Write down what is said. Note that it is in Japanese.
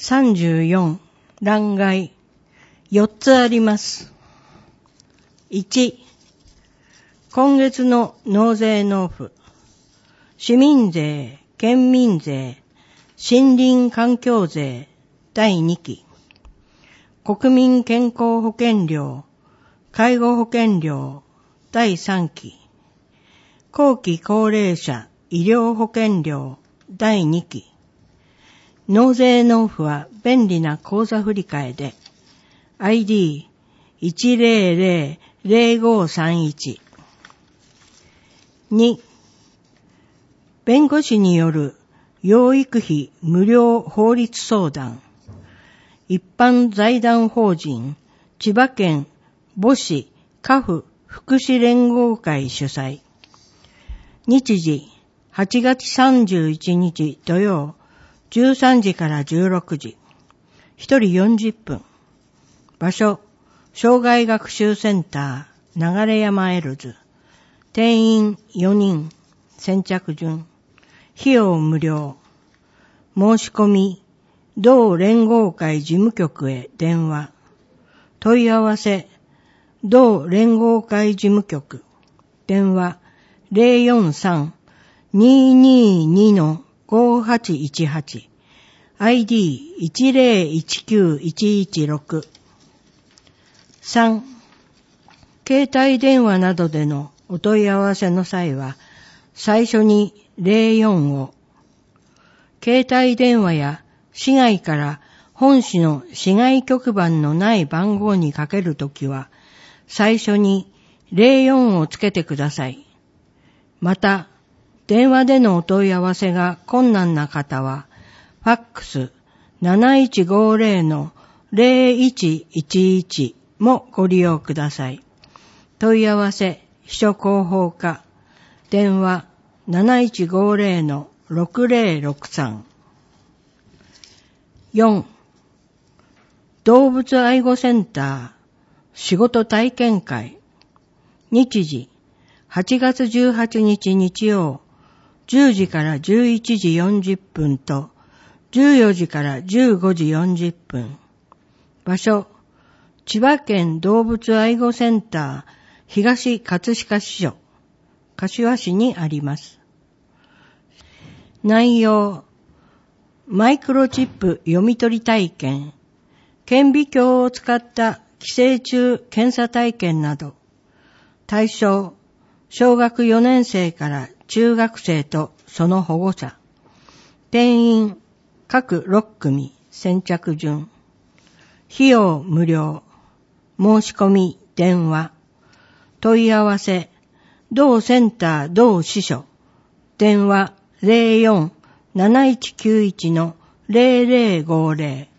34、欄外。4つあります。1、今月の納税納付。市民税、県民税、森林環境税、第2期。国民健康保険料、介護保険料、第3期。後期高齢者医療保険料、第2期。納税納付は便利な口座振替で、ID1000531。2、弁護士による養育費無料法律相談。一般財団法人千葉県母子家父福祉連合会主催。日時8月31日土曜13時から16時。1人40分。場所、障害学習センター、流山エルズ。定員4人。先着順。費用無料。申し込み、同連合会事務局へ電話。問い合わせ、同連合会事務局。電話 043-222-5818。ID1019116。3、携帯電話などでのお問い合わせの際は、最初に04を、携帯電話や市外から本市の市外局番のない番号にかけるときは、最初に04をつけてください。また、電話でのお問い合わせが困難な方は、ファックス 7150-0111 もご利用ください。問い合わせ、秘書広報課、電話 7150-6063。4、動物愛護センター仕事体験会。日時8月18日日曜10時から11時40分と14時から15時40分。場所、千葉県動物愛護センター東葛飾支所、柏市にあります。内容、マイクロチップ読み取り体験、顕微鏡を使った寄生虫検査体験など、対象、小学4年生から中学生とその保護者、定員、各6組、先着順、費用無料、申し込み、電話、問い合わせ、同センター同支所、電話 04-7191-0050